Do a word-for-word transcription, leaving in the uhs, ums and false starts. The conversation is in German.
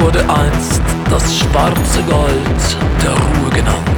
wurde einst das schwarze Gold der Ruhe genannt.